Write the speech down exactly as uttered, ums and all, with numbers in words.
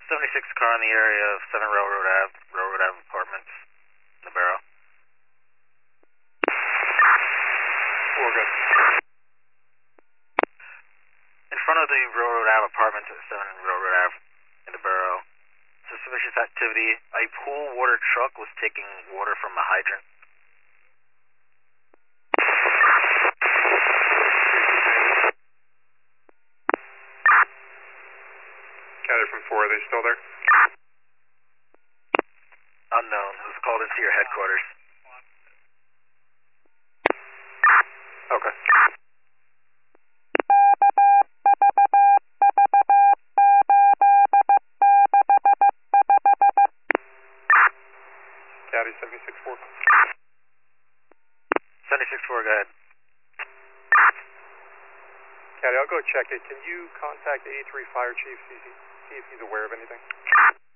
seventy-six car in the area of seven Railroad Ave, Railroad Ave Apartments, in the Barrow. We're good. In front of the Railroad Ave Apartments at seven Railroad Ave, in the Barrow, suspicious activity. A pool water truck was taking water from a hydrant. Gathered from four, are they still there? Unknown. It was called into your headquarters. Okay. Caddy seventy-six four. seventy-six four, go ahead. Caddy, I'll go check it. Can you contact the A three Fire Chief, see, see if he's aware of anything?